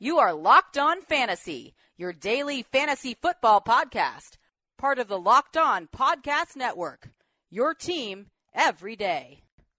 You are Locked On Fantasy, your daily fantasy football podcast, part of the Locked On Podcast Network, your team every day.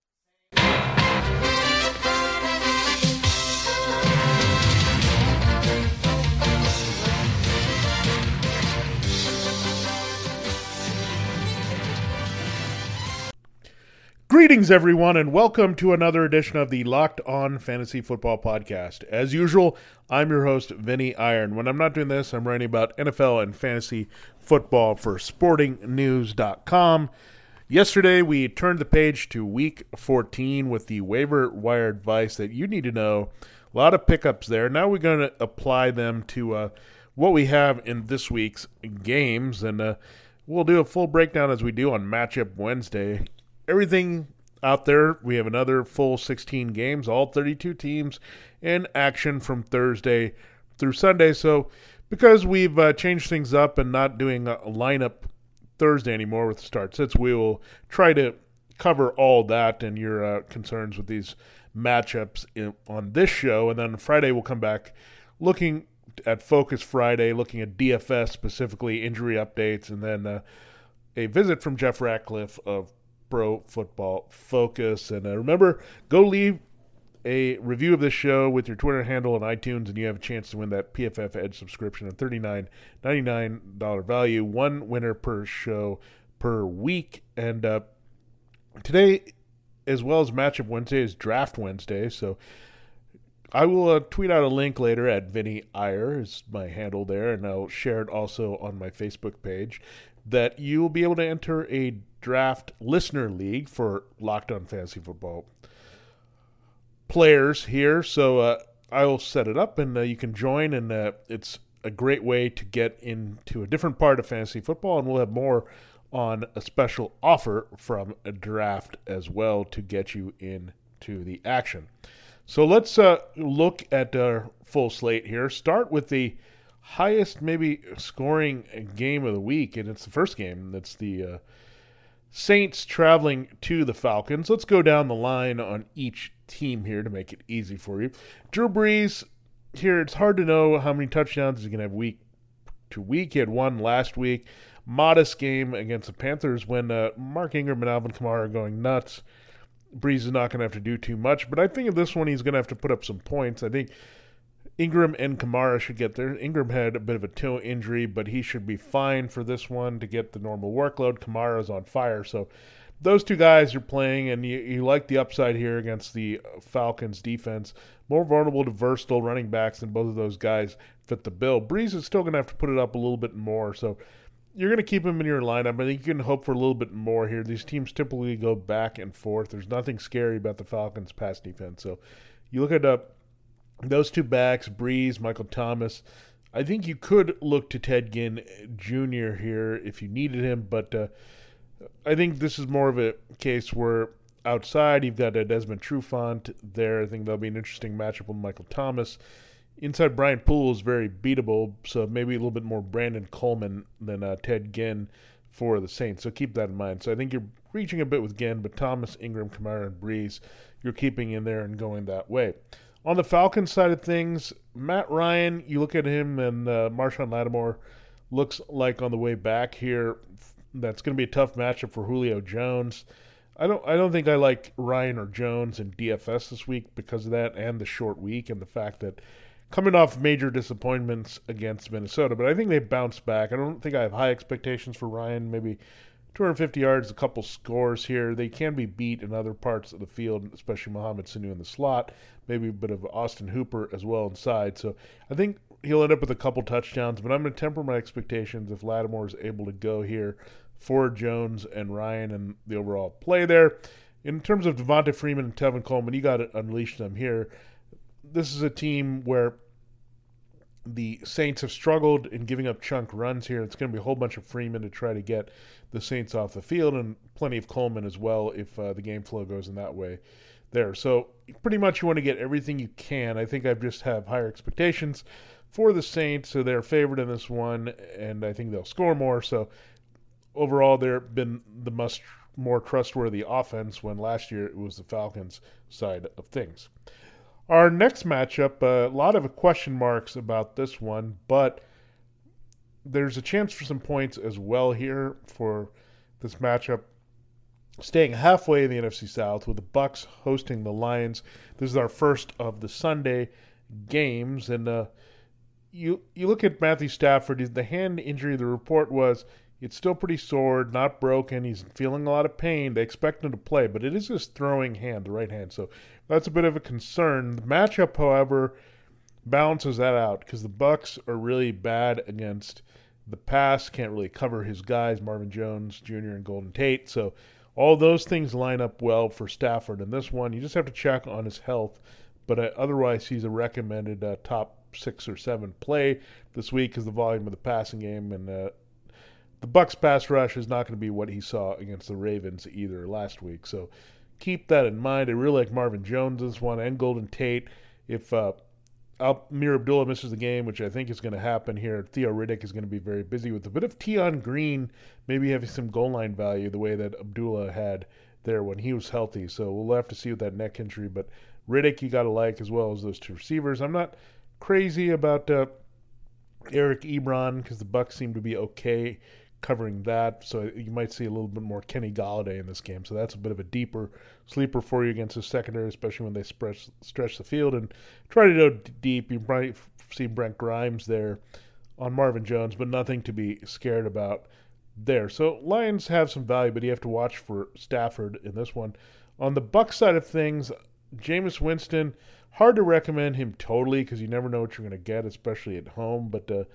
Greetings, everyone, and welcome to another edition of the Locked On Fantasy Football Podcast. As usual, I'm your host, Vinny Iron. When I'm not doing this, I'm writing about NFL and fantasy football for SportingNews.com. Yesterday, we turned the page to Week 14 with the waiver wire advice that you need to know. A lot of pickups there. Now we're going to apply them to what we have in this week's games, and we'll do a full breakdown as we do on Matchup Wednesday. Everything out there, we have another full 16 games, all 32 teams in action from Thursday through Sunday. So because we've changed things up and not doing a lineup Thursday anymore with the start sits, we will try to cover all that and your concerns with these matchups on this show. And then Friday we'll come back looking at Focus Friday, looking at DFS specifically, injury updates, and then a visit from Jeff Ratcliffe of Pro Football Focus. And remember, go leave a review of this show with your Twitter handle on iTunes, and you have a chance to win that PFF Edge subscription at $39.99 value. One winner per show per week. And today, as well as Matchup Wednesday, is Draft Wednesday. So I will tweet out a link later at Vinny Iyer is my handle there, and I'll share it also on my Facebook page, that you will be able to enter a draft listener league for Locked On Fantasy Football players here. So I will set it up, and you can join, and it's a great way to get into a different part of fantasy football, and we'll have more on a special offer from a draft as well to get you into the action. So let's look at our full slate here. Start with the highest maybe scoring game of the week, and it's the first game. That's the Saints traveling to the Falcons. Let's go down the line on each team here to make it easy for you. Drew Brees here, it's hard to know how many touchdowns he's going to have week to week. He had one last week. Modest game against the Panthers when Mark Ingram and Alvin Kamara are going nuts. Brees is not going to have to do too much, but I think in this one he's going to have to put up some points. I think Ingram and Kamara should get there. Ingram had a bit of a toe injury, but he should be fine for this one to get the normal workload. Kamara's on fire. So those two guys are playing, and you like the upside here against the Falcons defense. More vulnerable to versatile running backs, and both of those guys fit the bill. Brees is still going to have to put it up a little bit more. So you're going to keep him in your lineup. I think you can hope for a little bit more here. These teams typically go back and forth. There's nothing scary about the Falcons' pass defense. So you look at those two backs, Brees, Michael Thomas. I think you could look to Ted Ginn Jr. here if you needed him, but I think this is more of a case where outside you've got a Desmond Trufant there. I think that'll be an interesting matchup with Michael Thomas. Inside, Brian Poole is very beatable, so maybe a little bit more Brandon Coleman than Ted Ginn for the Saints. So keep that in mind. So I think you're reaching a bit with Ginn, but Thomas, Ingram, Kamara, and Brees, you're keeping in there and going that way. On the Falcons side of things, Matt Ryan, you look at him, and Marshawn Lattimore looks like on the way back here. That's going to be a tough matchup for Julio Jones. I don't think I like Ryan or Jones in DFS this week because of that and the short week and the fact that coming off major disappointments against Minnesota, but I think they bounced back. I don't think I have high expectations for Ryan, maybe 250 yards, a couple scores here. They can be beat in other parts of the field, especially Mohamed Sanu in the slot, maybe a bit of Austin Hooper as well inside. So I think he'll end up with a couple touchdowns, but I'm going to temper my expectations if Lattimore is able to go here for Jones and Ryan and the overall play there. In terms of Devonta Freeman and Tevin Coleman, you got to unleash them here. This is a team where the Saints have struggled in giving up chunk runs here. It's going to be a whole bunch of Freeman to try to get the Saints off the field, and plenty of Coleman as well if the game flow goes in that way there. So pretty much you want to get everything you can. I think I just have higher expectations for the Saints, so they're favored in this one, and I think they'll score more. So overall, they've been the more trustworthy offense when last year it was the Falcons' side of things. Our next matchup, a lot of question marks about this one, but there's a chance for some points as well here for this matchup. Staying halfway in the NFC South with the Bucks hosting the Lions. This is our first of the Sunday games, and you look at Matthew Stafford. The hand injury, the report was it's still pretty sore, not broken. He's feeling a lot of pain. They expect him to play, but it is his throwing hand, the right hand. So that's a bit of a concern. The matchup, however, balances that out because the Bucks are really bad against the pass. Can't really cover his guys, Marvin Jones Jr. and Golden Tate. So all those things line up well for Stafford. In this one, you just have to check on his health. But otherwise, he's a recommended top 6 or 7 play this week because the volume of the passing game and the Bucks pass rush is not going to be what he saw against the Ravens either last week. So keep that in mind. I really like Marvin Jones this one and Golden Tate. If Amir Abdullah misses the game, which I think is going to happen here, Theo Riddick is going to be very busy with a bit of Tion Green, maybe having some goal line value the way that Abdullah had there when he was healthy. So we'll have to see with that neck injury. But Riddick you got to like as well as those 2 receivers. I'm not crazy about Eric Ebron because the Bucks seem to be okay covering that. So you might see a little bit more Kenny Golladay in this game. So that's a bit of a deeper sleeper for you against the secondary, especially when they stretch the field and try to go deep. You might see Brent Grimes there on Marvin Jones, but nothing to be scared about there. So Lions have some value, but you have to watch for Stafford in this one. On the Bucs side of things, Jameis Winston, hard to recommend him totally because you never know what you're going to get, especially at home. But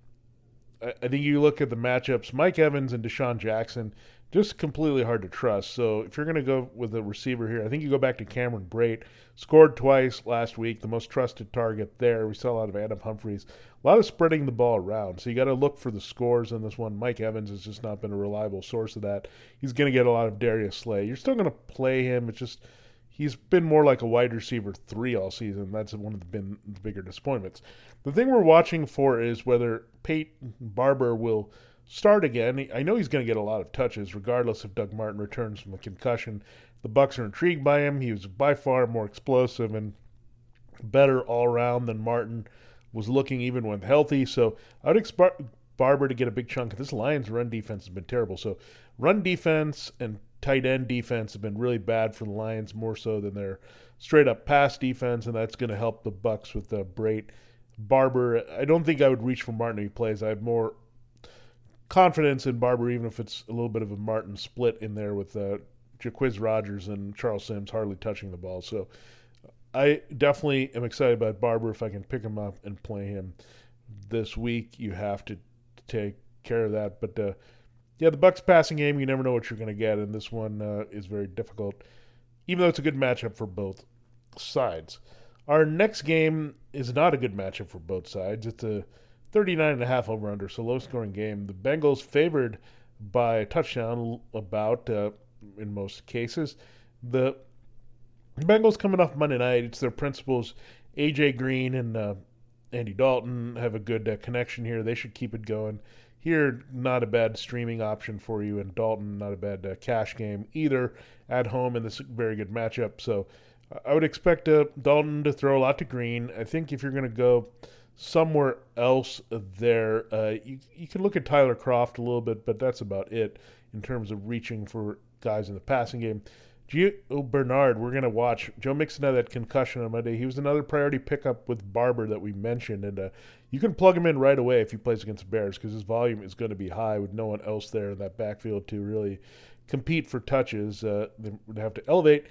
I think you look at the matchups, Mike Evans and Deshaun Jackson, just completely hard to trust. So if you're going to go with a receiver here, I think you go back to Cameron Brate. Scored twice last week, the most trusted target there. We saw a lot of Adam Humphries. A lot of spreading the ball around. So you got to look for the scores in this one. Mike Evans has just not been a reliable source of that. He's going to get a lot of Darius Slay. You're still going to play him. It's just he's been more like a wide receiver 3 all season. That's one of the bigger disappointments. The thing we're watching for is whether Peyton Barber will start again. I know he's going to get a lot of touches, regardless if Doug Martin returns from a concussion. The Bucs are intrigued by him. He was by far more explosive and better all around than Martin was looking even when healthy. So I would expect Barber to get a big chunk. This Lions run defense has been terrible. So run defense and tight end defense have been really bad for the Lions, more so than their straight up pass defense, and that's going to help the Bucs with Brate. Barber, I don't think I would reach for Martin if he plays. I have more confidence in Barber, even if it's a little bit of a Martin split in there with Jacquizz Rodgers and Charles Sims hardly touching the ball. So I definitely am excited about Barber. If I can pick him up and play him this week, you have to take care of that. But the Bucs passing game, you never know what you're going to get, and this one is very difficult, even though it's a good matchup for both sides. Our next game is not a good matchup for both sides. It's a 39.5 over-under, so low-scoring game. The Bengals favored by a touchdown about in most cases. The Bengals coming off Monday night. It's their principals, A.J. Green and Andy Dalton, have a good connection here. They should keep it going. Here, not a bad streaming option for you, and Dalton, not a bad cash game either at home in this very good matchup. So I would expect Dalton to throw a lot to Green. I think if you're going to go somewhere else there, you can look at Tyler Kroft a little bit, but that's about it in terms of reaching for guys in the passing game. Gio Bernard, we're going to watch. Joe Mixon had that concussion on Monday. He was another priority pickup with Barber that we mentioned, and you can plug him in right away if he plays against the Bears because his volume is going to be high with no one else there in that backfield to really compete for touches. They would have to elevate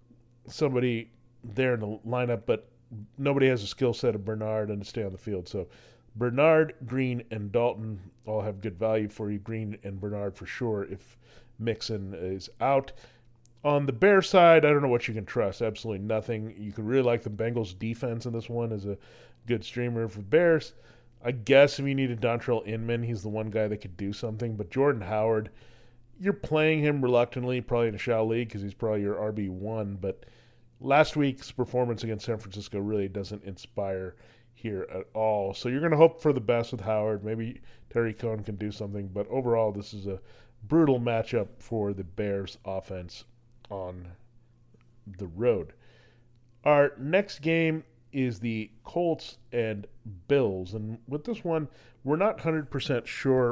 somebody there in the lineup, but nobody has a skill set of Bernard and to stay on the field. So Bernard, Green, and Dalton all have good value for you. Green and Bernard for sure if Mixon is out. On the Bears side, I don't know what you can trust. Absolutely nothing. You could really like the Bengals' defense in this one as a good streamer for Bears. I guess if you needed Dontrell Inman, he's the one guy that could do something. But Jordan Howard, you're playing him reluctantly, probably in a shallow league because he's probably your RB1. But last week's performance against San Francisco really doesn't inspire here at all. So you're going to hope for the best with Howard. Maybe Terry Cohen can do something. But overall, this is a brutal matchup for the Bears offense on the road. Our next game is the Colts and Bills. And with this one, we're not 100% sure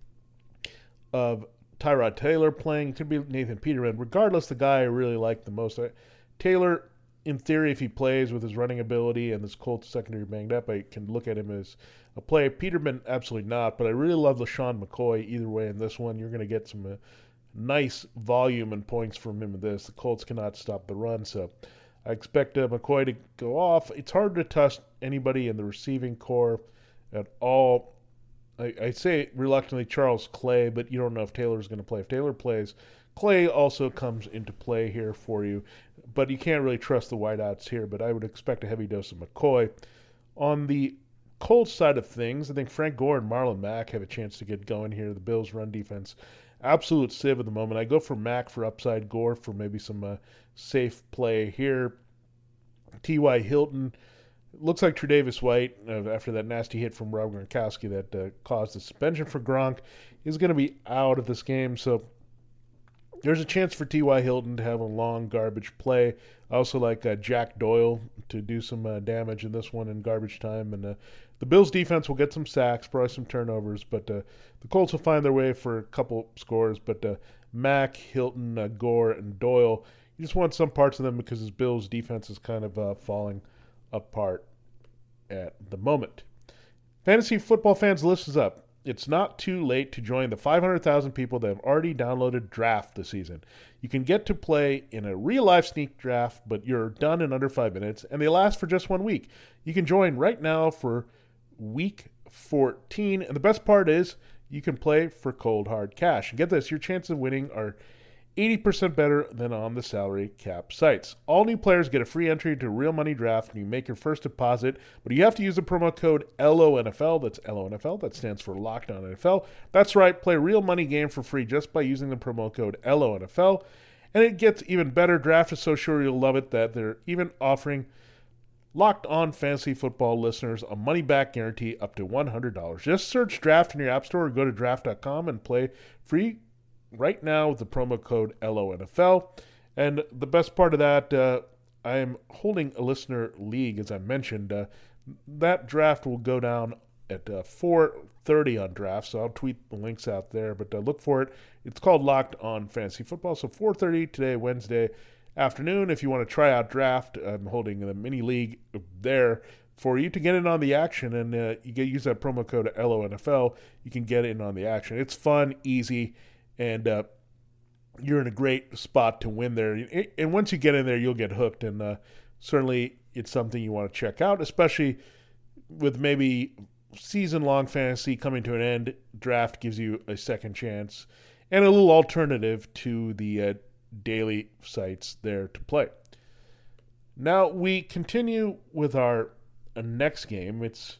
of Tyrod Taylor playing. It could be Nathan Peterman. Regardless, the guy I really like the most. Taylor, in theory, if he plays with his running ability and this Colts secondary banged up, I can look at him as a play. Peterman, absolutely not. But I really love LaShawn McCoy either way in this one. You're going to get some nice volume and points from him in this. The Colts cannot stop the run, so I expect McCoy to go off. It's hard to trust anybody in the receiving core at all. I say reluctantly Charles Clay, but you don't know if Taylor's going to play. If Taylor plays, Clay also comes into play here for you. But you can't really trust the wideouts here, but I would expect a heavy dose of McCoy. On the Colts side of things, I think Frank Gore and Marlon Mack have a chance to get going here. The Bills' run defense, absolute sieve at the moment. I go for Mack for upside, Gore for maybe some safe play here. T.Y. Hilton. Looks like Tre'Davious White, after that nasty hit from Rob Gronkowski that caused the suspension for Gronk, is going to be out of this game. So there's a chance for T.Y. Hilton to have a long garbage play. I also like Jack Doyle to do some damage in this one in garbage time. And the Bills' defense will get some sacks, probably some turnovers, but the Colts will find their way for a couple scores. But Mack, Hilton, Gore, and Doyle, you just want some parts of them because his Bills' defense is kind of falling apart at the moment. Fantasy football fans, listen up. It's not too late to join the 500,000 people that have already downloaded Draft this season. You can get to play in a real-life sneak draft, but you're done in under 5 minutes, and they last for just 1 week. You can join right now for week 14, and the best part is you can play for cold, hard cash. And get this, your chances of winning are 80% better than on the salary cap sites. All new players get a free entry to Real Money Draft when you make your first deposit, but you have to use the promo code LONFL. That's LONFL. That stands for Locked On NFL. That's right. Play Real Money game for free just by using the promo code LONFL. And it gets even better. Draft is so sure you'll love it that they're even offering Locked On Fantasy Football listeners a money-back guarantee up to $100. Just search Draft in your app store or go to draft.com and play free right now with the promo code LONFL. And the best part of that, I am holding a listener league, as I mentioned. That draft will go down at 4:30 on draft, so I'll tweet the links out there. But look for it. It's called Locked On Fantasy Football. So 4:30 today, Wednesday afternoon. If you want to try out draft, I'm holding the mini league there for you to get in on the action. And use that promo code LONFL. You can get in on the action. It's fun, easy, and you're in a great spot to win there. And once you get in there, you'll get hooked. And certainly it's something you want to check out, especially with maybe season-long fantasy coming to an end. Draft gives you a second chance and a little alternative to the daily sites there to play. Now we continue with our next game. It's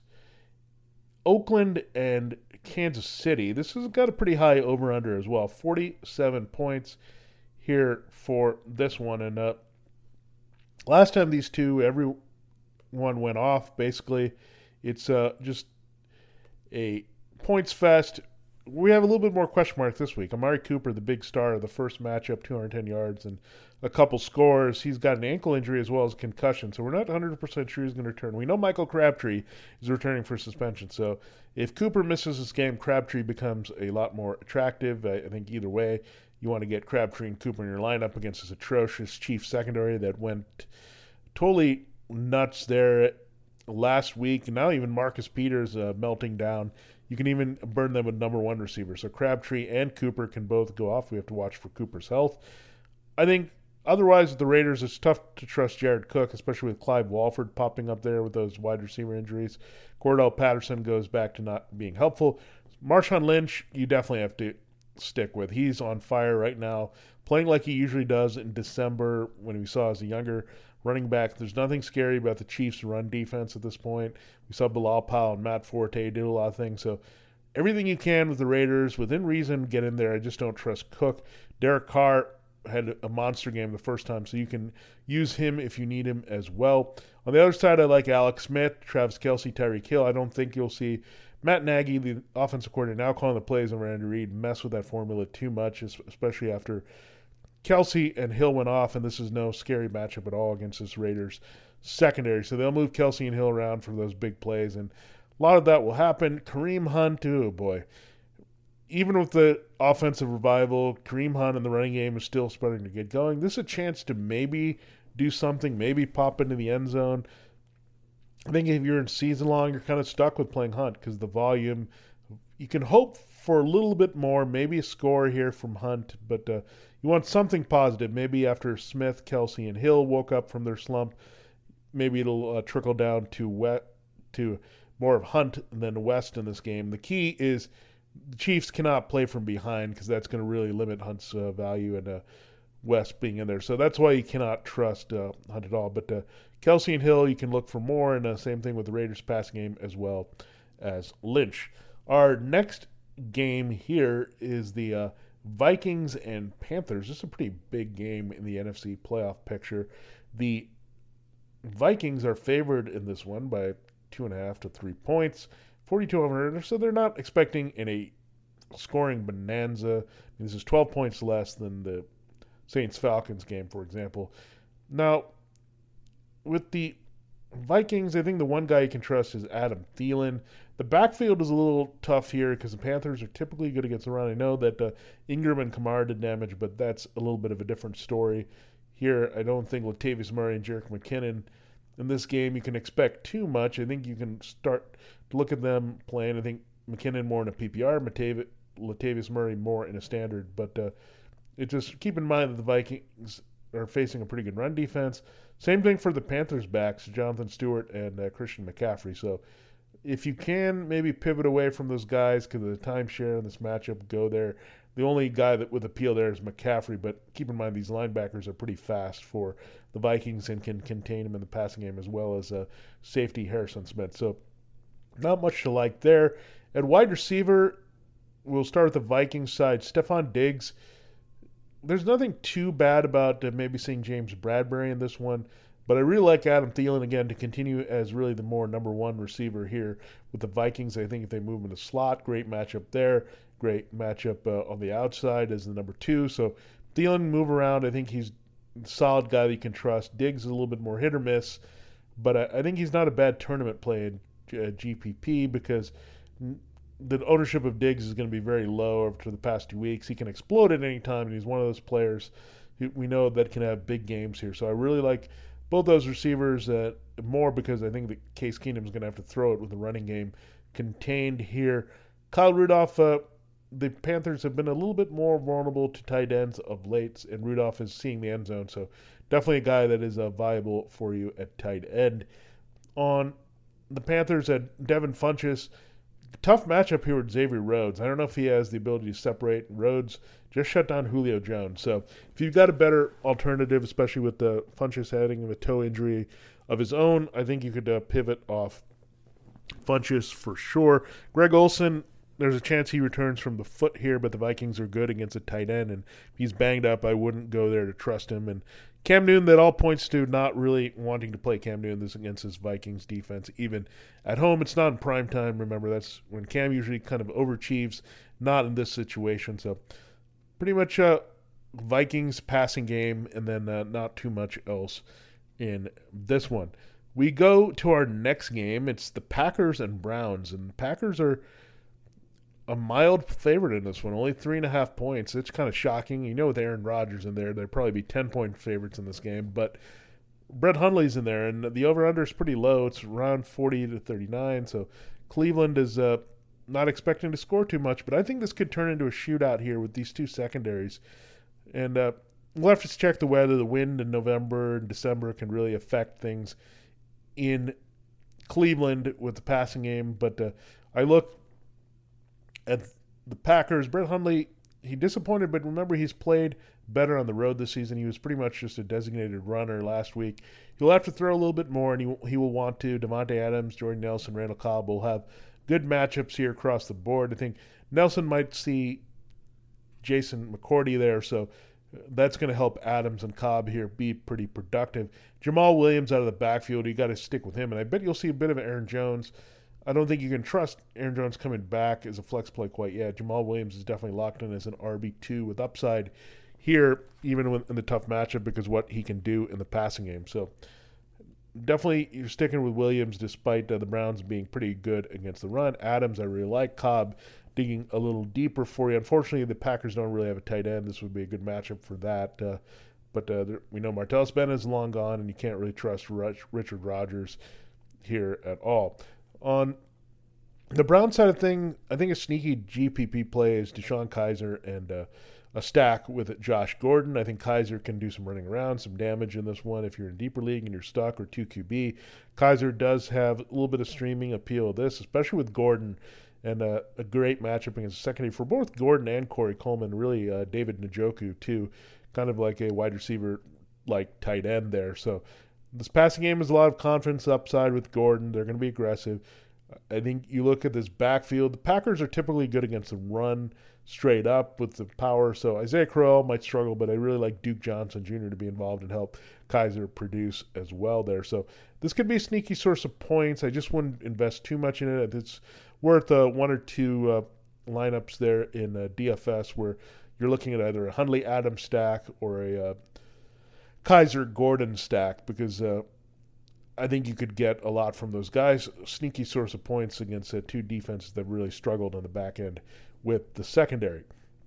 Oakland and Kansas City. This has got a pretty high over-under as well. 47 points here for this one. And last time these two, everyone went off. Basically, it's just a points fest. We have a little bit more question mark this week. Amari Cooper, the big star of the first matchup, 210 yards and a couple scores. He's got an ankle injury as well as a concussion, so we're not 100% sure he's going to return. We know Michael Crabtree is returning for suspension, so if Cooper misses this game, Crabtree becomes a lot more attractive. I think either way, you want to get Crabtree and Cooper in your lineup against this atrocious Chiefs secondary that went totally nuts there last week. And now even Marcus Peters melting down. You can even burn them with number one receiver. So Crabtree and Cooper can both go off. We have to watch for Cooper's health. I think otherwise with the Raiders, it's tough to trust Jared Cook, especially with Clive Walford popping up there with those wide receiver injuries. Cordell Patterson goes back to not being helpful. Marshawn Lynch, you definitely have to stick with. He's on fire right now, playing like he usually does in December when we saw as a younger running back. There's nothing scary about the Chiefs' run defense at this point. We saw Bilal Powell and Matt Forte did a lot of things. So everything you can with the Raiders, within reason, get in there. I just don't trust Cook. Derek Carr had a monster game the first time, so you can use him if you need him as well. On the other side, I like Alex Smith, Travis Kelce, Tyreek Hill. I don't think you'll see Matt Nagy, the offensive coordinator, now calling the plays, and Randy Reed mess with that formula too much, especially after Kelsey and Hill went off, and this is no scary matchup at all against this Raiders secondary. So they'll move Kelsey and Hill around for those big plays, and a lot of that will happen. Kareem Hunt, oh boy. Even with the offensive revival, Kareem Hunt in the running game is still starting to get going. This is a chance to maybe do something, maybe pop into the end zone. I think if you're in season long, you're kind of stuck with playing Hunt because the volume, you can hope for a little bit more, maybe a score here from Hunt, but you want something positive. Maybe after Smith, Kelsey, and Hill woke up from their slump, maybe it'll trickle down to more of Hunt than West in this game. The key is the Chiefs cannot play from behind because that's going to really limit Hunt's value and West being in there. So that's why you cannot trust Hunt at all. But Kelsey and Hill, you can look for more, and same thing with the Raiders passing game as well as Lynch. Our next game here is the Vikings and Panthers. This is a pretty big game in the NFC playoff picture. The Vikings are favored in this one by 2.5 to 3 points, 4,200. So they're not expecting a scoring bonanza. This is 12 points less than the Saints-Falcons game, for example. Now, with the Vikings, I think the one guy you can trust is Adam Thielen. The backfield is a little tough here because the Panthers are typically good against the run. I know that Ingram and Kamara did damage, but that's a little bit of a different story. Here, I don't think Latavius Murray and Jerick McKinnon in this game you can expect too much. I think you can start to look at them playing. I think McKinnon more in a PPR, Latavius Murray more in a standard. But it just keep in mind that the Vikings are facing a pretty good run defense. Same thing for the Panthers backs, Jonathan Stewart and Christian McCaffrey. So if you can maybe pivot away from those guys because of the timeshare in this matchup, go there. The only guy that with appeal there is McCaffrey, but keep in mind these linebackers are pretty fast for the Vikings and can contain him in the passing game as well as safety Harrison Smith. So not much to like there. At wide receiver, we'll start with the Vikings side. Stephon Diggs. There's nothing too bad about maybe seeing James Bradbury in this one, but I really like Adam Thielen again to continue as really the more number one receiver here with the Vikings. I think if they move in the slot, great matchup there. Great matchup on the outside as the number two. So Thielen move around. I think he's a solid guy that you can trust. Diggs is a little bit more hit or miss, but I think he's not a bad tournament play in GPP because the ownership of Diggs is going to be very low over the past 2 weeks. He can explode at any time, and he's one of those players who we know that can have big games here. So I really like both those receivers more because I think that Case Keenum is going to have to throw it with the running game contained here. Kyle Rudolph, the Panthers have been a little bit more vulnerable to tight ends of late, and Rudolph is seeing the end zone. So definitely a guy that is viable for you at tight end. On the Panthers, at Devin Funchess, tough matchup here with Xavier Rhodes. I don't know if he has the ability to separate. Rhodes just shut down Julio Jones. So if you've got a better alternative, especially with the Funchess having a toe injury of his own, I think you could pivot off Funchess for sure. Greg Olsen, there's a chance he returns from the foot here, but the Vikings are good against a tight end, and if he's banged up, I wouldn't go there to trust him. And Cam Newton, that all points to not really wanting to play Cam Newton this against his Vikings defense, even at home. It's not in prime time. Remember, that's when Cam usually kind of overachieves, not in this situation. So pretty much Vikings passing game, and then not too much else in this one. We go to our next game. It's the Packers and Browns, and the Packers are a mild favorite in this one, only 3.5 points. It's kind of shocking. You know, with Aaron Rodgers in there, they'd probably be 10-point favorites in this game. But Brett Hundley's in there, and the over-under is pretty low. It's around 40 to 39. So Cleveland is not expecting to score too much. But I think this could turn into a shootout here with these two secondaries. And we'll have to check the weather. The wind in November and December can really affect things in Cleveland with the passing game. But I look at the Packers. Brett Hundley, he disappointed, but remember he's played better on the road this season. He was pretty much just a designated runner last week. He'll have to throw a little bit more, and he will want to. Devontae Adams, Jordan Nelson, Randall Cobb will have good matchups here across the board. I think Nelson might see Jason McCourty there, so that's going to help Adams and Cobb here be pretty productive. Jamal Williams out of the backfield, you got to stick with him, and I bet you'll see a bit of Aaron Jones. I don't think you can trust Aaron Jones coming back as a flex play quite yet. Jamal Williams is definitely locked in as an RB2 with upside here, even in the tough matchup, because what he can do in the passing game. So definitely you're sticking with Williams despite the Browns being pretty good against the run. Adams, I really like. Cobb digging a little deeper for you. Unfortunately, the Packers don't really have a tight end. This would be a good matchup for that. But we know Martellus Bennett is long gone, and you can't really trust Richard Rodgers here at all. On the Brown side of things, I think a sneaky GPP play is DeShone Kizer and a stack with Josh Gordon. I think Kizer can do some running around, some damage in this one if you're in a deeper league and you're stuck, or 2QB. Kizer does have a little bit of streaming appeal of this, especially with Gordon, and a great matchup against the secondary for both Gordon and Corey Coleman, really David Njoku too, kind of like a wide receiver like tight end there. So this passing game is a lot of confidence upside with Gordon. They're going to be aggressive. I think you look at this backfield, the Packers are typically good against the run straight up with the power. So Isaiah Crowell might struggle, but I really like Duke Johnson Jr. to be involved and help Kizer produce as well there. So this could be a sneaky source of points. I just wouldn't invest too much in it. It's worth one or two lineups there in DFS where you're looking at either a Hundley Adams stack or a Kizer Gordon stack, because I think you could get a lot from those guys. Sneaky source of points against two defenses that really struggled on the back end with the secondary.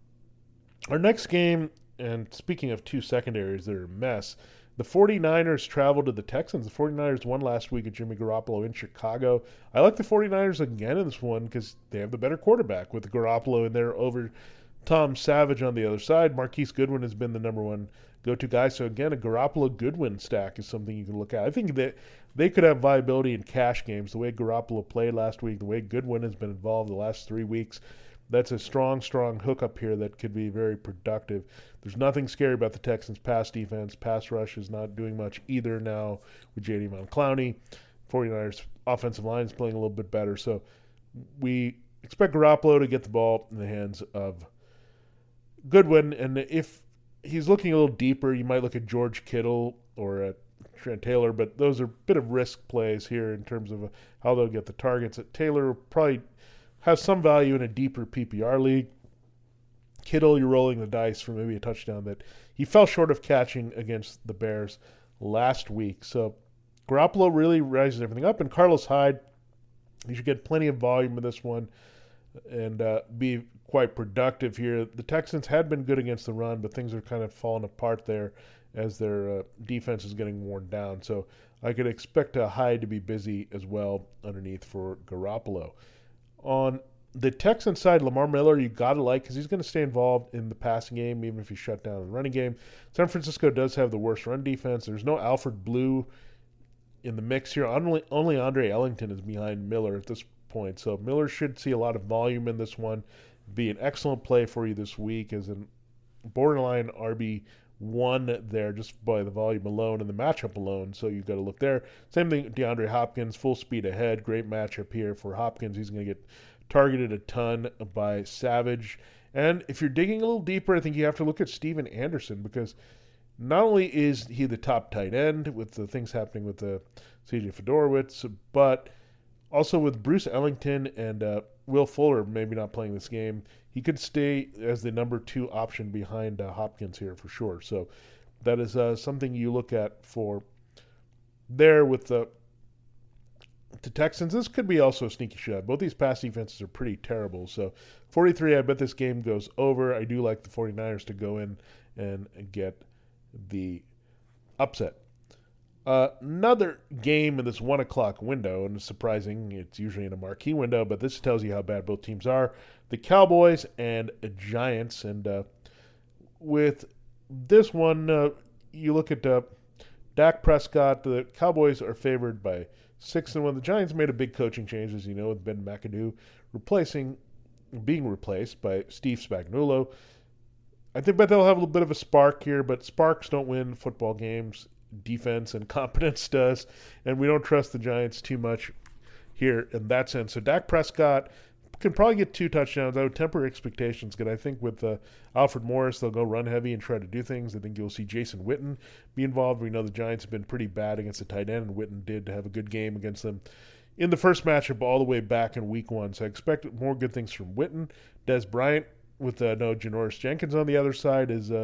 Our next game, and speaking of two secondaries, they're a mess. The 49ers traveled to the Texans. The 49ers won last week at Jimmy Garoppolo in Chicago. I like the 49ers again in this one because they have the better quarterback with Garoppolo in there over Tom Savage on the other side. Marquise Goodwin has been the number one go-to guy. So again, a Garoppolo-Goodwin stack is something you can look at. I think that they could have viability in cash games. The way Garoppolo played last week, the way Goodwin has been involved the last 3 weeks, that's a strong hookup here that could be very productive. There's nothing scary about the Texans' pass defense. Pass rush is not doing much either now with J.D. Montclowney. 49ers' offensive line is playing a little bit better. So we expect Garoppolo to get the ball in the hands of Goodwin. And if he's looking a little deeper, you might look at George Kittle or at Trent Taylor, but those are a bit of risk plays here in terms of how they'll get the targets. Taylor probably has some value in a deeper PPR league. Kittle, you're rolling the dice for maybe a touchdown that he fell short of catching against the Bears last week. So Garoppolo really rises everything up, and Carlos Hyde, you should get plenty of volume in this one and be quite productive here. The Texans had been good against the run, but things are kind of falling apart there as their defense is getting worn down. So I could expect Hyde to be busy as well underneath for Garoppolo. On the Texans side, Lamar Miller, you got to like because he's going to stay involved in the passing game, even if he's shut down in the running game. San Francisco does have the worst run defense. There's no Alfred Blue in the mix here. Only Andre Ellington is behind Miller at this point. So Miller should see a lot of volume in this one. Be an excellent play for you this week as a borderline RB1 there just by the volume alone and the matchup alone. So you've got to look there. Same thing, DeAndre Hopkins, full speed ahead. Great matchup here for Hopkins. He's going to get targeted a ton by Savage. And if you're digging a little deeper, I think you have to look at Steven Anderson because not only is he the top tight end with the things happening with the C.J. Fedorowicz, but also with Bruce Ellington and Will Fuller maybe not playing this game, he could stay as the number 2 option behind Hopkins here for sure. So that is something you look at for there with the Texans. This could be also a sneaky shot. Both these pass defenses are pretty terrible. So 43, I bet this game goes over. I do like the 49ers to go in and get the upset. Another game in this 1 o'clock window, and it's surprising, it's usually in a marquee window, but this tells you how bad both teams are. The Cowboys and Giants, and with this one, you look at Dak Prescott. The Cowboys are favored by 6-1. The Giants made a big coaching change, as you know, with Ben McAdoo being replaced by Steve Spagnuolo. I bet they'll have a little bit of a spark here, but sparks don't win football games. Defense and competence does, and we don't trust the Giants too much here in that sense. So Dak Prescott can probably get 2 touchdowns. I would temper expectations because I think with Alfred Morris, they'll go run heavy and try to do things. I think you'll see Jason Witten be involved. We know the Giants have been pretty bad against the tight end, and Witten did have a good game against them in the first matchup all the way back in week 1. So I expect more good things from Witten. Des Bryant with no Janoris Jenkins on the other side is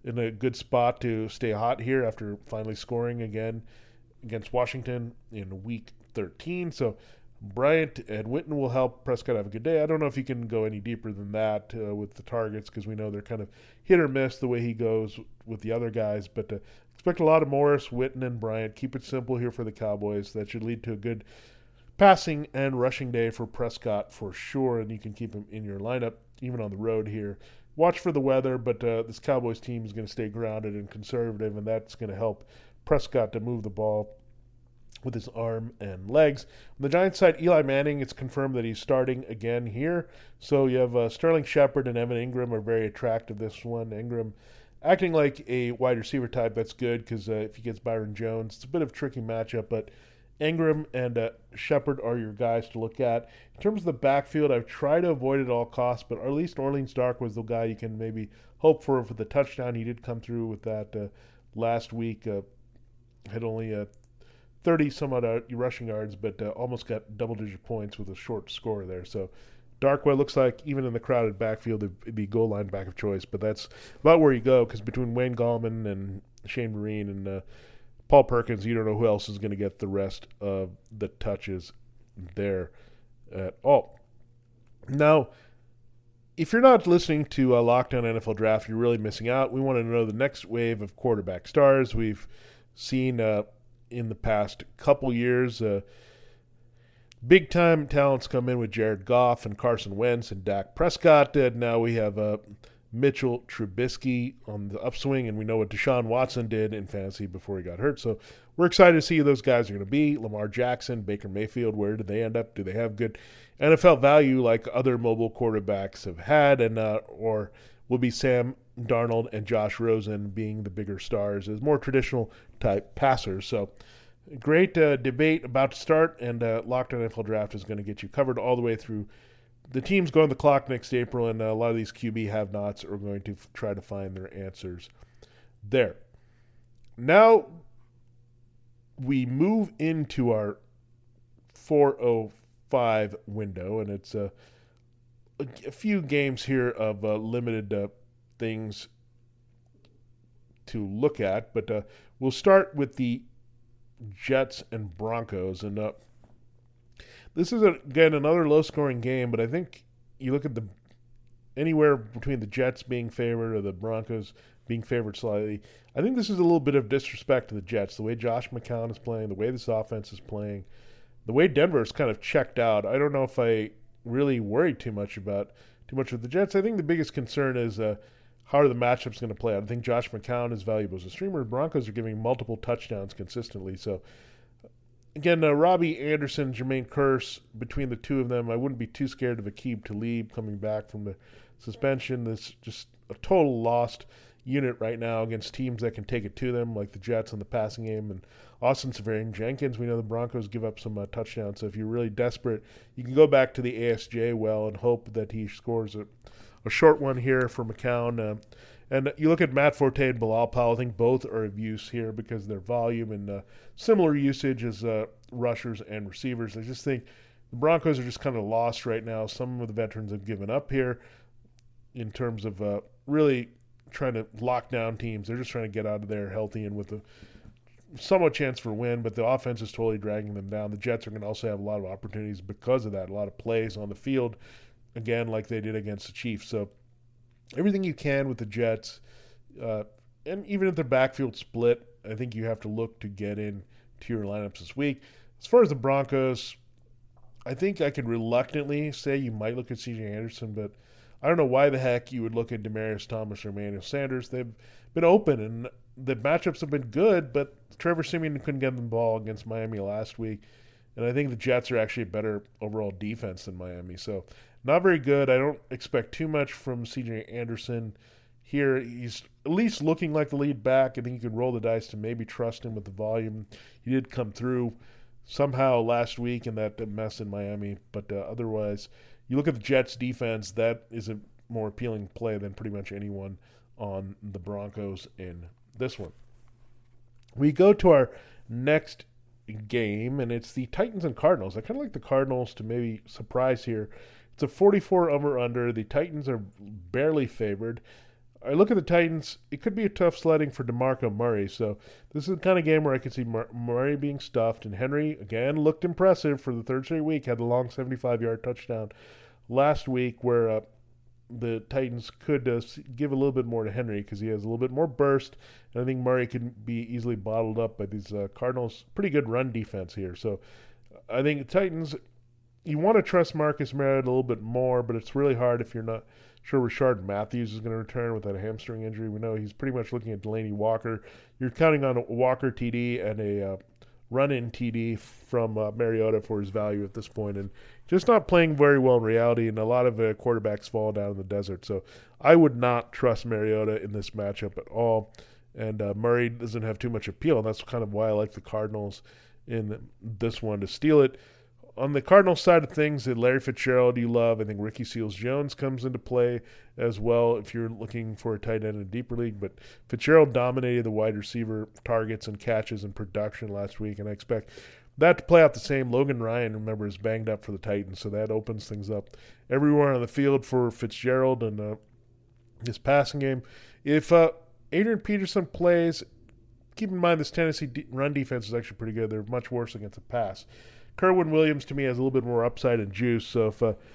in a good spot to stay hot here after finally scoring again against Washington in Week 13. So Bryant and Witten will help Prescott have a good day. I don't know if he can go any deeper than that with the targets, because we know they're kind of hit or miss the way he goes with the other guys. But expect a lot of Morris, Witten, and Bryant. Keep it simple here for the Cowboys. That should lead to a good passing and rushing day for Prescott for sure, and you can keep him in your lineup even on the road here. Watch for the weather, but this Cowboys team is going to stay grounded and conservative, and that's going to help Prescott to move the ball with his arm and legs. On the Giants side, Eli Manning, it's confirmed that he's starting again here. So you have Sterling Shepard and Evan Ingram are very attractive this one. Ingram acting like a wide receiver type, that's good, because if he gets Byron Jones, it's a bit of a tricky matchup, but Ingram and Shepard are your guys to look at. In terms of the backfield, I've tried to avoid it at all costs, but at least Orleans Dark was the guy you can maybe hope for the touchdown. He did come through with that last week. Had only 30-some-odd rushing yards, but almost got double-digit points with a short score there. So Darkwa looks like, even in the crowded backfield, it'd be goal line back of choice. But that's about where you go, because between Wayne Gallman and Shane Marine and Paul Perkins, you don't know who else is going to get the rest of the touches there at all. Now, if you're not listening to Lockdown NFL Draft, you're really missing out. We want to know the next wave of quarterback stars. We've seen in the past couple years big-time talents come in with Jared Goff and Carson Wentz and Dak Prescott. And now we have Mitchell Trubisky on the upswing, and we know what Deshaun Watson did in fantasy before he got hurt. So we're excited to see who those guys are going to be. Lamar Jackson, Baker Mayfield, where do they end up? Do they have good NFL value like other mobile quarterbacks have had, and or will be Sam Darnold and Josh Rosen being the bigger stars as more traditional type passers? So great debate about to start, and Lockdown NFL Draft is going to get you covered all the way through. The teams go on the clock next April, and a lot of these QB have-nots are going to try to find their answers there. Now we move into our 4:05 window, and it's a few games here of limited things to look at, but we'll start with the Jets and Broncos, and this is again another low-scoring game. But I think you look at anywhere between the Jets being favored or the Broncos being favored slightly. I think this is a little bit of disrespect to the Jets, the way Josh McCown is playing, the way this offense is playing, the way Denver is kind of checked out. I don't know if I really worried too much with the Jets. I think the biggest concern is how are the matchups going to play out. I think Josh McCown is valuable as a streamer. The Broncos are giving multiple touchdowns consistently. So, again, Robbie Anderson, Jermaine Kearse, between the two of them, I wouldn't be too scared of Aqib Talib coming back from the suspension. That's just a total lost unit right now against teams that can take it to them, like the Jets in the passing game. And Austin Seferian-Jenkins, we know the Broncos give up some touchdowns. So if you're really desperate, you can go back to the ASJ well and hope that he scores a short one here for McCown. And you look at Matt Forte and Bilal Powell, I think both are of use here because of their volume and similar usage as rushers and receivers. I just think the Broncos are just kind of lost right now. Some of the veterans have given up here in terms of really trying to lock down teams. They're just trying to get out of there healthy and with a somewhat chance for a win, but the offense is totally dragging them down. The Jets are going to also have a lot of opportunities because of that, a lot of plays on the field, again, like they did against the Chiefs. So everything you can with the Jets, and even if their backfield split, I think you have to look to get in to your lineups this week. As far as the Broncos, I think I could reluctantly say you might look at C.J. Anderson, but I don't know why the heck you would look at Demaryius Thomas or Emmanuel Sanders. They've been open, and the matchups have been good, but Trevor Siemian couldn't get them the ball against Miami last week, and I think the Jets are actually a better overall defense than Miami. So not very good. I don't expect too much from C.J. Anderson here. He's at least looking like the lead back. I think you could roll the dice to maybe trust him with the volume. He did come through somehow last week in that mess in Miami, but otherwise, you look at the Jets' defense, that is a more appealing play than pretty much anyone on the Broncos in this one. We go to our next game, and it's the Titans and Cardinals. I kind of like the Cardinals to maybe surprise here. It's a 44 over-under. The Titans are barely favored. I look at the Titans, it could be a tough sledding for DeMarco Murray. So this is the kind of game where I could see Murray being stuffed. And Henry, again, looked impressive for the third straight week, had the long 75-yard touchdown last week where the Titans could give a little bit more to Henry because he has a little bit more burst. And I think Murray can be easily bottled up by these Cardinals. Pretty good run defense here. So I think the Titans, you want to trust Marcus Mariota a little bit more, but it's really hard if you're not sure Rashard Matthews is going to return without a hamstring injury. We know he's pretty much looking at Delaney Walker. You're counting on a Walker TD and a run-in TD from Mariota for his value at this point, and just not playing very well in reality, and a lot of quarterbacks fall down in the desert. So I would not trust Mariota in this matchup at all, and Murray doesn't have too much appeal, and that's kind of why I like the Cardinals in this one to steal it. On the Cardinals side of things, Larry Fitzgerald you love. I think Ricky Seals-Jones comes into play as well if you're looking for a tight end in a deeper league. But Fitzgerald dominated the wide receiver targets and catches and production last week, and I expect that to play out the same. Logan Ryan, remember, is banged up for the Titans, so that opens things up everywhere on the field for Fitzgerald and his passing game. If Adrian Peterson plays, keep in mind this Tennessee run defense is actually pretty good. They're much worse against the pass. Kerwin Williams, to me, has a little bit more upside and juice. So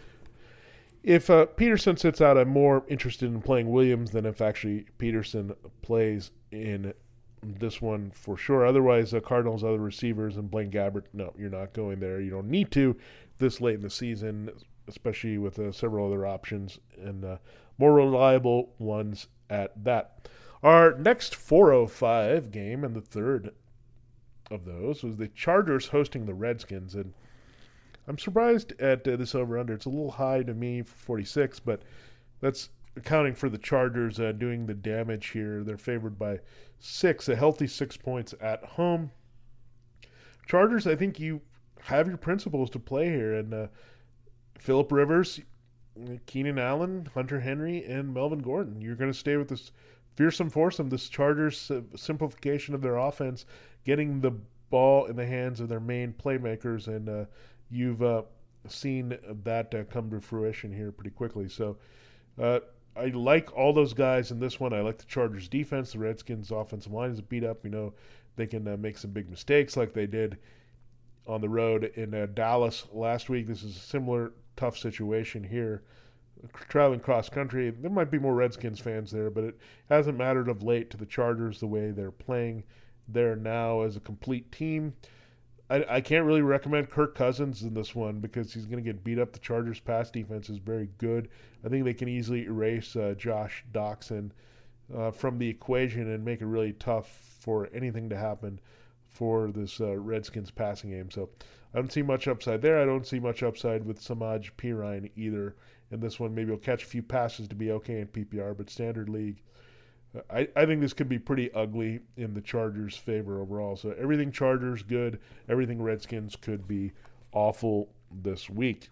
if Peterson sits out, I'm more interested in playing Williams than if actually Peterson plays in this one for sure. Otherwise, Cardinals' other receivers and Blaine Gabbert, no, you're not going there. You don't need to this late in the season, especially with several other options and more reliable ones at that. Our next 4:05 game, and the third of those, was the Chargers hosting the Redskins, and I'm surprised at this over-under. It's a little high to me for 46, but that's accounting for the Chargers doing the damage here. They're favored by 6, a healthy 6 points at home. Chargers, I think you have your principles to play here, and Phillip Rivers, Keenan Allen, Hunter Henry, and Melvin Gordon. You're going to stay with this fearsome foursome, this Chargers simplification of their offense, getting the ball in the hands of their main playmakers, and you've seen that come to fruition here pretty quickly. So I like all those guys in this one. I like the Chargers defense. The Redskins offensive line is beat up. You know, they can make some big mistakes like they did on the road in Dallas last week. This is a similar tough situation here. Traveling cross country, there might be more Redskins fans there, but it hasn't mattered of late to the Chargers the way they're playing there now as a complete team. I can't really recommend Kirk Cousins in this one because he's going to get beat up. The Chargers' pass defense is very good. I think they can easily erase Josh Doxson from the equation and make it really tough for anything to happen for this Redskins passing game. So I don't see much upside there. I don't see much upside with Samaje Perine either. In this one, maybe he'll catch a few passes to be okay in PPR, but standard league, I think this could be pretty ugly in the Chargers' favor overall. So everything Chargers, good. Everything Redskins could be awful this week.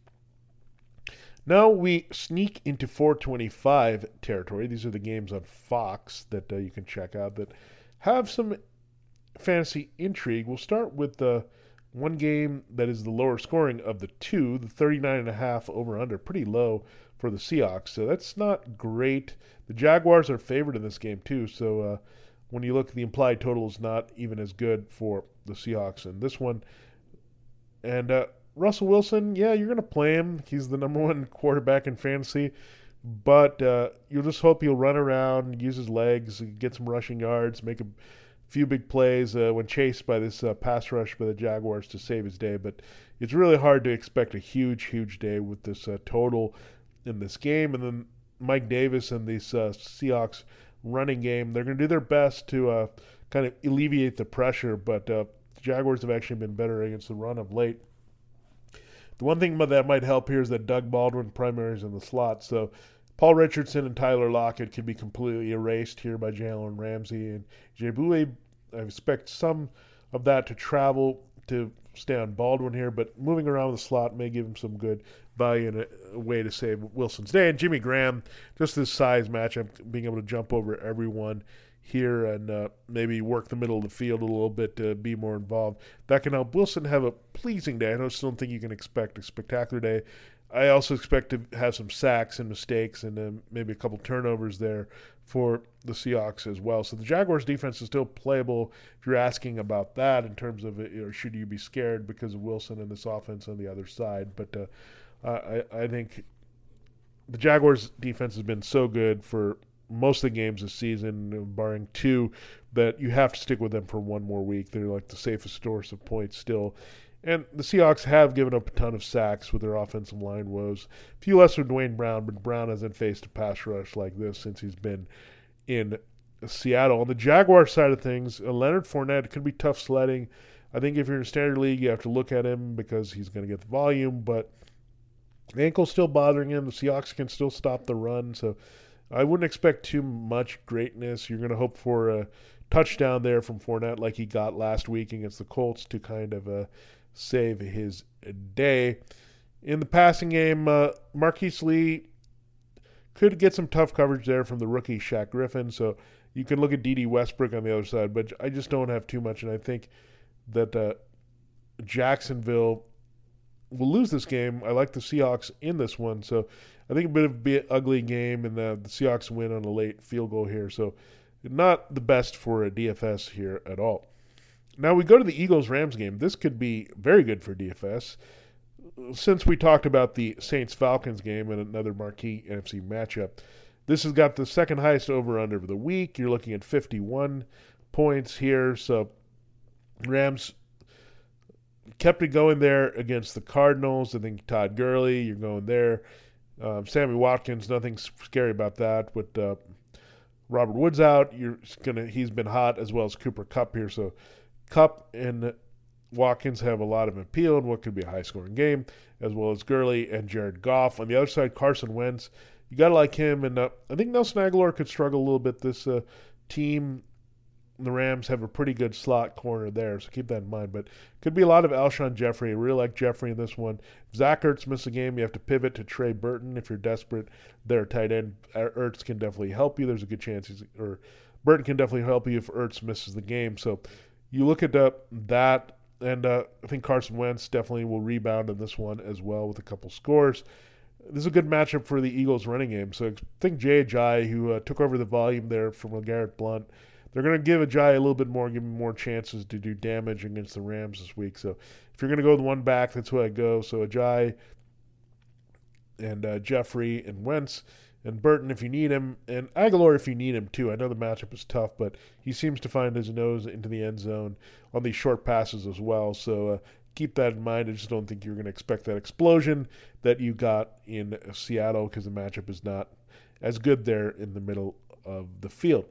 Now we sneak into 425 territory. These are the games on Fox that you can check out that have some fantasy intrigue. We'll start with the one game that is the lower scoring of the two, the 39.5 over-under, pretty low for the Seahawks. So that's not great. The Jaguars are favored in this game too, so when you look at the implied total, is not even as good for the Seahawks in this one. And Russell Wilson, yeah, you're going to play him. He's the number one quarterback in fantasy, but you'll just hope he'll run around, use his legs, get some rushing yards, make a few big plays when chased by this pass rush by the Jaguars to save his day. But it's really hard to expect a huge day with this total in this game. And then Mike Davis and this Seahawks running game, they're going to do their best to kind of alleviate the pressure, but the Jaguars have actually been better against the run of late. The one thing that might help here is that Doug Baldwin primaries in the slot, so Paul Richardson and Tyler Lockett can be completely erased here by Jalen Ramsey and Jay Boulay. I expect some of that to travel to stay on Baldwin here, but moving around the slot may give him some good value and a way to save Wilson's day. And Jimmy Graham, just this size matchup, being able to jump over everyone here and maybe work the middle of the field a little bit to be more involved. That can help Wilson have a pleasing day. I still don't think you can expect a spectacular day. I also expect to have some sacks and mistakes and maybe a couple turnovers there for the Seahawks as well. So the Jaguars' defense is still playable if you're asking about that in terms of should you be scared because of Wilson and this offense on the other side. But I think the Jaguars' defense has been so good for most of the games this season, barring two, that you have to stick with them for one more week. They're like the safest source of points still. And the Seahawks have given up a ton of sacks with their offensive line woes. A few less with Dwayne Brown, but Brown hasn't faced a pass rush like this since he's been in Seattle. On the Jaguar side of things, Leonard Fournette could be tough sledding. I think if you're in a standard league, you have to look at him because he's going to get the volume, but the ankle's still bothering him. The Seahawks can still stop the run, so I wouldn't expect too much greatness. You're going to hope for a touchdown there from Fournette like he got last week against the Colts to kind of save his day. In the passing game, Marquise Lee could get some tough coverage there from the rookie Shaq Griffin, so you can look at D.D. Westbrook on the other side, but I just don't have too much, and I think that Jacksonville will lose this game. I like the Seahawks in this one, so I think a bit of an ugly game, and the Seahawks win on a late field goal here, so not the best for a DFS here at all. Now we go to the Eagles-Rams game. This could be very good for DFS. Since we talked about the Saints-Falcons game and another marquee NFC matchup, this has got the second highest over-under of the week. You're looking at 51 points here. So Rams kept it going there against the Cardinals. I think Todd Gurley, you're going there. Sammy Watkins, nothing scary about that. With Robert Woods out, he's been hot, as well as Cooper Kupp here. So Kupp and Watkins have a lot of appeal in what could be a high-scoring game, as well as Gurley and Jared Goff. On the other side, Carson Wentz, you got to like him. And I think Nelson Aguilar could struggle a little bit. This team, the Rams, have a pretty good slot corner there, so keep that in mind. But could be a lot of Alshon Jeffrey. I really like Jeffrey in this one. If Zach Ertz misses a game, you have to pivot to Trey Burton if you're desperate. Their tight end, Ertz can definitely help you. There's a good chance Burton can definitely help you if Ertz misses the game. So you look at that, and I think Carson Wentz definitely will rebound in this one as well with a couple scores. This is a good matchup for the Eagles running game. So I think Jay Ajayi, who took over the volume there from LeGarrette Blount, they're going to give Ajayi a little bit more, give him more chances to do damage against the Rams this week. So if you're going to go with one back, that's who I go. So Ajayi and Jeffrey and Wentz and Burton if you need him, and Aguilar if you need him too. I know the matchup is tough, but he seems to find his nose into the end zone on these short passes as well. So keep that in mind. I just don't think you're going to expect that explosion that you got in Seattle because the matchup is not as good there in the middle of the field.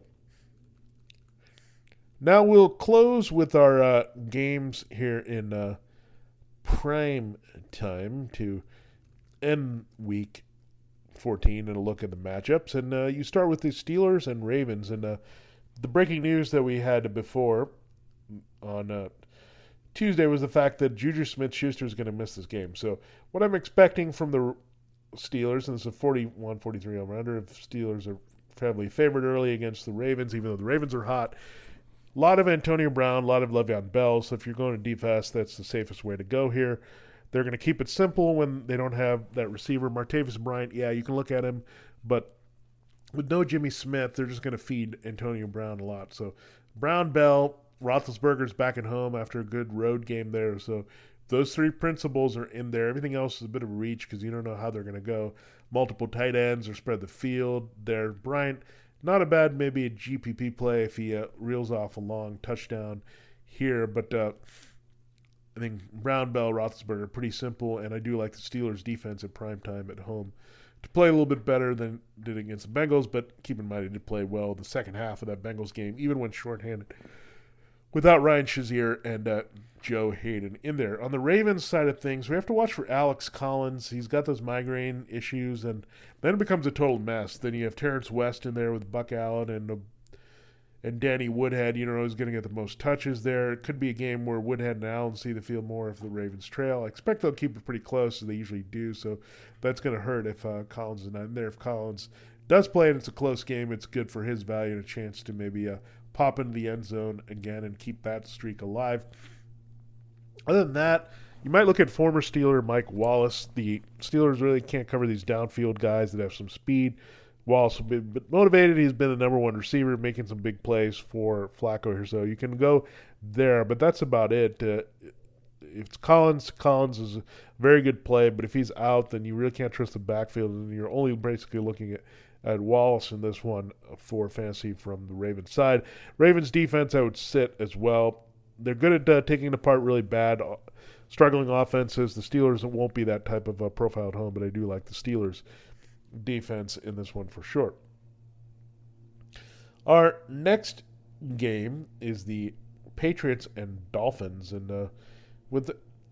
Now we'll close with our games here in prime time to end week 14 and a look at the matchups. And you start with the Steelers and Ravens. And the breaking news that we had before on Tuesday was the fact that Juju Smith-Schuster is going to miss this game. So what I'm expecting from the Steelers, and it's a 41-43 over-under, if Steelers are heavily favored early against the Ravens, even though the Ravens are hot. A lot of Antonio Brown, a lot of Le'Veon Bell. So if you're going to DFS, that's the safest way to go here. They're going to keep it simple when they don't have that receiver. Martavis Bryant, yeah, you can look at him. But with no Jimmy Smith, they're just going to feed Antonio Brown a lot. So Brown, Bell, Roethlisberger's back at home after a good road game there. So those three principles are in there. Everything else is a bit of a reach because you don't know how they're going to go. Multiple tight ends or spread the field there. Bryant, not a bad maybe a GPP play if he reels off a long touchdown here. But I think Brown, Bell, Roethlisberger, pretty simple. And I do like the Steelers' defense at primetime at home to play a little bit better than did against the Bengals. But keep in mind, he did play well the second half of that Bengals game, even when shorthanded, without Ryan Shazier and Joe Hayden in there. On the Ravens side of things, we have to watch for Alex Collins. He's got those migraine issues, and then it becomes a total mess. Then you have Terrence West in there with Buck Allen and Danny Woodhead. You know who's going to get the most touches there. It could be a game where Woodhead and Allen see the field more if the Ravens trail. I expect they'll keep it pretty close, as they usually do, so that's going to hurt if Collins is not in there. If Collins does play and it's a close game, it's good for his value and a chance to maybe pop into the end zone again and keep that streak alive. Other than that, You might look at former Steeler Mike Wallace. The Steelers really can't cover these downfield guys that have some speed. Wallace has been motivated. He's been the number one receiver, making some big plays for Flacco here. So you can go there, but that's about it. If it's Collins is a very good play, but if he's out, then you really can't trust the backfield, and you're only basically looking at Wallace in this one for fantasy from the Ravens side. Ravens defense, I would sit as well. They're good at taking it apart really bad, struggling offenses. The Steelers won't be that type of a profile at home, but I do like the Steelers defense in this one for sure. Our next game is the Patriots and Dolphins, and with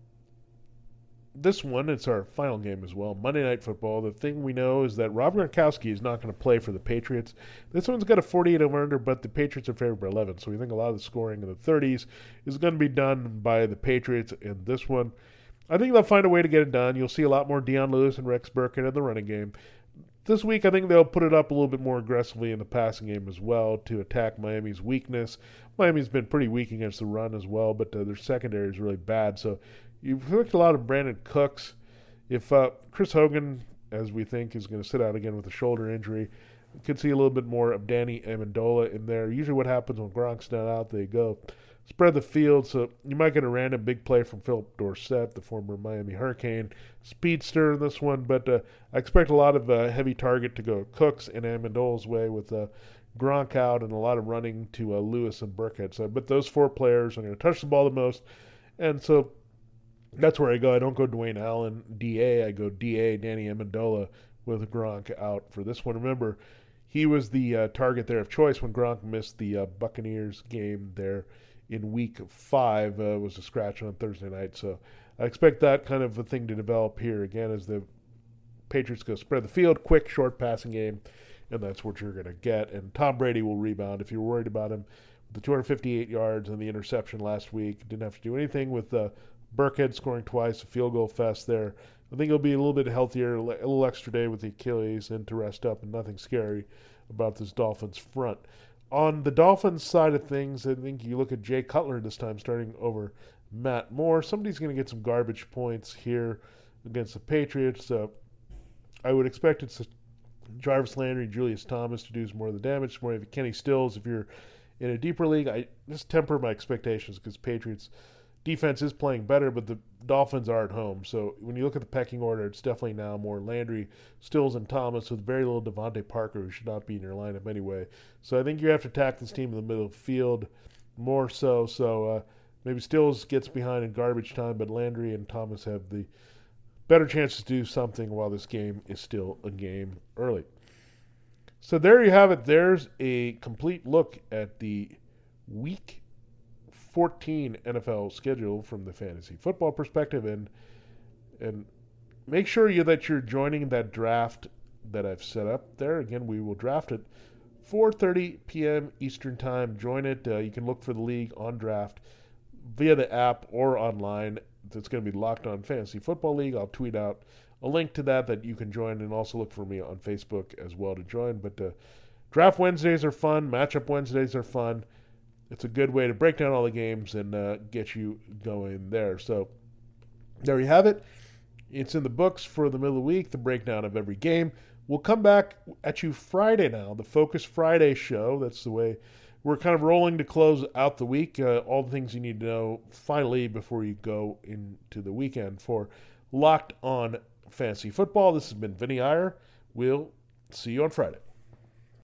this one, it's our final game as well. Monday Night Football. The thing we know is that Rob Gronkowski is not going to play for the Patriots. This one's got a 48 over under, but the Patriots are favored by 11. So we think a lot of the scoring in the 30s is going to be done by the Patriots in this one. I think they'll find a way to get it done. You'll see a lot more Deion Lewis and Rex Burkhead in the running game. This week, I think they'll put it up a little bit more aggressively in the passing game as well to attack Miami's weakness. Miami's been pretty weak against the run as well, but their secondary is really bad. So you've looked a lot of Brandon Cooks. If Chris Hogan, as we think, is going to sit out again with a shoulder injury, we could see a little bit more of Danny Amendola in there. Usually what happens when Gronk's not out, they go spread the field, so you might get a random big play from Philip Dorsett, the former Miami Hurricane speedster in this one, but I expect a lot of heavy target to go Cooks and Amendola's way with Gronk out and a lot of running to Lewis and Burkhead. So, but those four players are going to touch the ball the most, and so that's where I go. I don't go Dwayne Allen, DA. I go DA, Danny Amendola, with Gronk out for this one. Remember, he was the target there of choice when Gronk missed the Buccaneers game there in week 5, was a scratch on Thursday night. So I expect that kind of a thing to develop here again as the Patriots go spread the field, quick, short passing game, and that's what you're going to get. And Tom Brady will rebound. If you're worried about him, the 258 yards and the interception last week, didn't have to do anything with Burkhead scoring twice, a field goal fest there. I think he'll be a little bit healthier, a little extra day with the Achilles and to rest up, and nothing scary about this Dolphins front. On the Dolphins side of things, I think you look at Jay Cutler this time starting over Matt Moore. Somebody's going to get some garbage points here against the Patriots. I would expect it's Jarvis Landry, Julius Thomas to do more of the damage. More of Kenny Stills. If you're in a deeper league, I just temper my expectations because Patriots defense is playing better, but the Dolphins are at home. So when you look at the pecking order, it's definitely now more Landry, Stills, and Thomas with very little Devontae Parker, who should not be in your lineup anyway. So I think you have to attack this team in the middle of the field more so. So maybe Stills gets behind in garbage time, but Landry and Thomas have the better chance to do something while this game is still a game early. So there you have it. There's a complete look at the Week 14 NFL schedule from the fantasy football perspective, and make sure that you're joining that draft that I've set up there. Again, we will draft at 4:30 p.m. Eastern Time. Join it. You can look for the league on draft via the app or online. It's going to be Locked On Fantasy Football League. I'll tweet out a link to that you can join, and also look for me on Facebook as well to join. But draft Wednesdays are fun. Matchup Wednesdays are fun. It's a good way to break down all the games and get you going there. So there you have it. It's in the books for the middle of the week, the breakdown of every game. We'll come back at you Friday now, the Focus Friday show. That's the way we're kind of rolling to close out the week. All the things you need to know finally before you go into the weekend for Locked On Fantasy Football. This has been Vinny Iyer. We'll see you on Friday.